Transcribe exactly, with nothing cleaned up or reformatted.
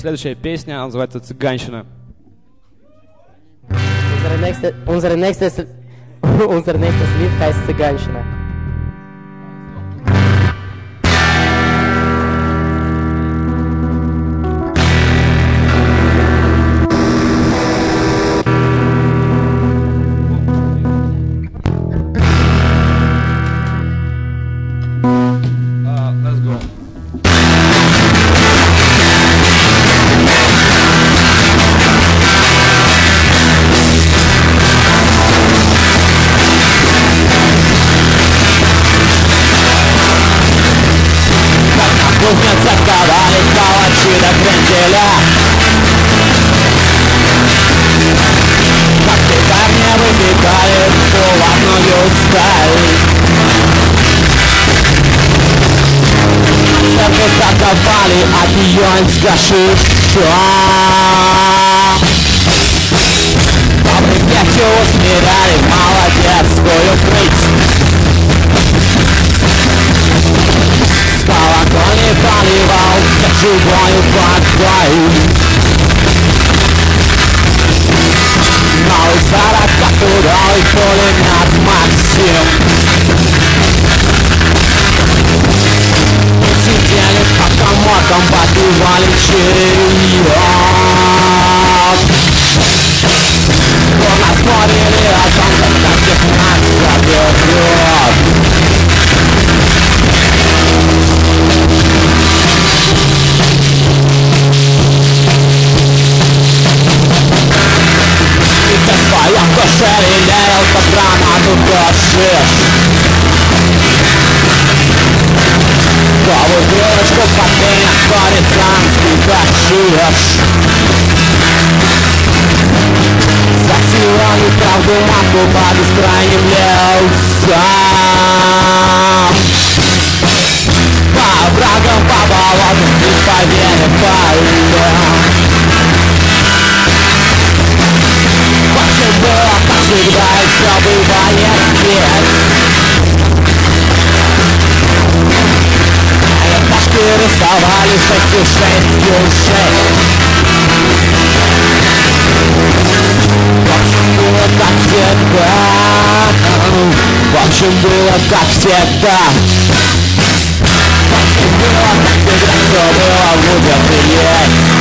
следующая песня, она называется «Цыганщина». Unsere nächste, unsere nächste, unser nächstes Lied heißt Цыганщина. Заковали калачи до кренделя. Как пекарня выпекали полотную сталь. Церковь заковали, от нее сгашившая. Добрый пятью усмиряли молодецкую прыть. Колокольни поливал живою водой. Новый сорока худой пулемет Максим. Мы сидели по коморкам, попивали чаек. Бурно спорили о том, как всех нас заберет. Я в душе лелеял, как гранату душишь. Новую дырочку в портфелях горизонтский тащишь. Затевали правду матку по бескрайним лесам. По врагам, по болотам и по вере полям. Было, как всегда, и все бывает здесь. Этажки рисовали шестью шестью шесть. В общем, было как всегда. В общем, было как всегда. В общем, было как всегда, все было, будет и есть.